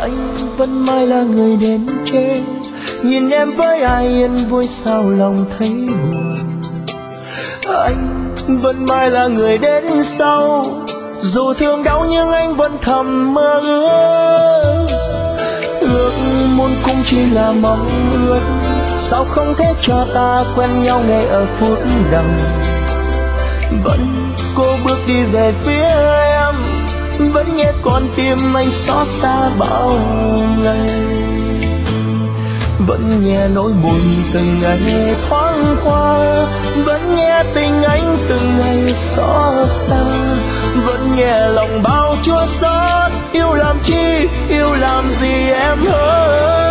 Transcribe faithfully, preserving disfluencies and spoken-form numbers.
anh vẫn mãi là người đến trễ, nhìn em với ai yên vui sao lòng thấy buồn. Anh vẫn mãi là người đến sau, dù thương đau nhưng anh vẫn thầm mơ ước. Ước muốn cũng chỉ là mong ước, sao không thể cho ta quen nhau ngay ở phút đầu. Vẫn cố bước đi về phía em, vẫn nghe con tim anh xót xa bao ngày. Vẫn nghe nỗi buồn từng ngày thoáng qua, vẫn nghe tình anh từng ngày xót xa, vẫn nghe lòng bao chua xót. Yêu làm chi, yêu làm gì em hỡi.